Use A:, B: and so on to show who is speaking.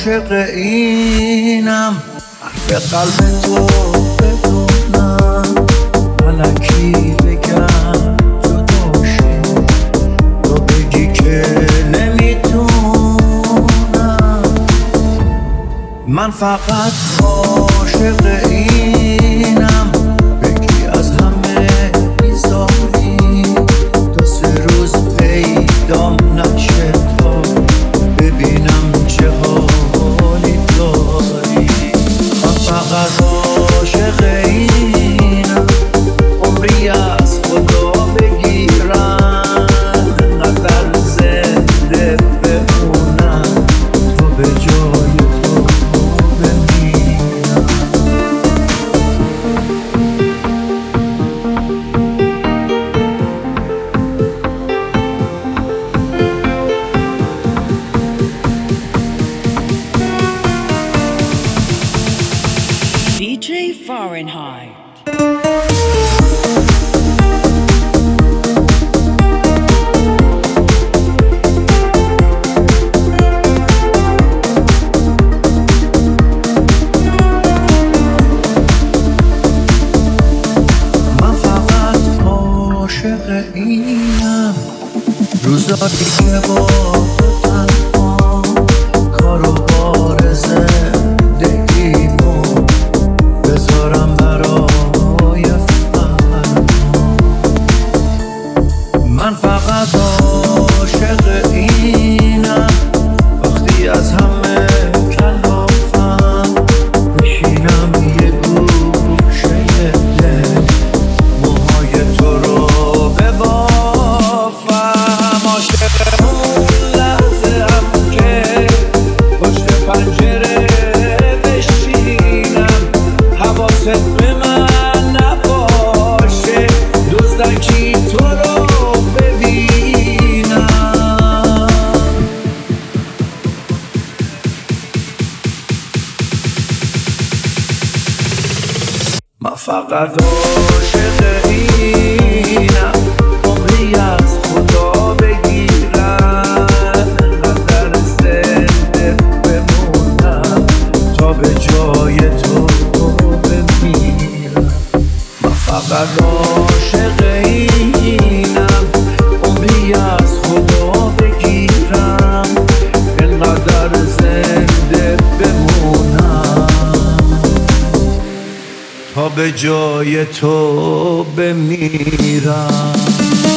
A: عاشق اینم، حرف قلب تو بدونم، الکی بگم جداشی، تو بگی که نمیتونم. من فقط عاشق اینم، بگی از همه بیزاری، دو سه روز پیدام نشه تا ببینم چه حالی داری. من فقط عاشق اینم، عمری از خدا بگیرم، انقدر زنده بمونم تا به جای تو بمیرم.
B: DJ Fahrenheit.
A: من فقط عاشق اینم، روزایی که با تو تنها کار و بار زندگیمو بذارم برای فردا. من فقط عاشق اینم، وقتی از همه کلافم بشینم یه گوشه دل، موهای تو رو ببافم. عاشق اون لحظه هم که پشت پنجره بشینم، حواست به من نباشه، دزدکی تو رو ببینم. من فقط عاشق اینم، عمری از خدا بگیرم، انقدر زنده بمونم تا به جای تو بمیرم. من فقط عاشق اینم، عمری از خدا بگیرم، انقدر زنده بمونم تا به جای تو بمیرم.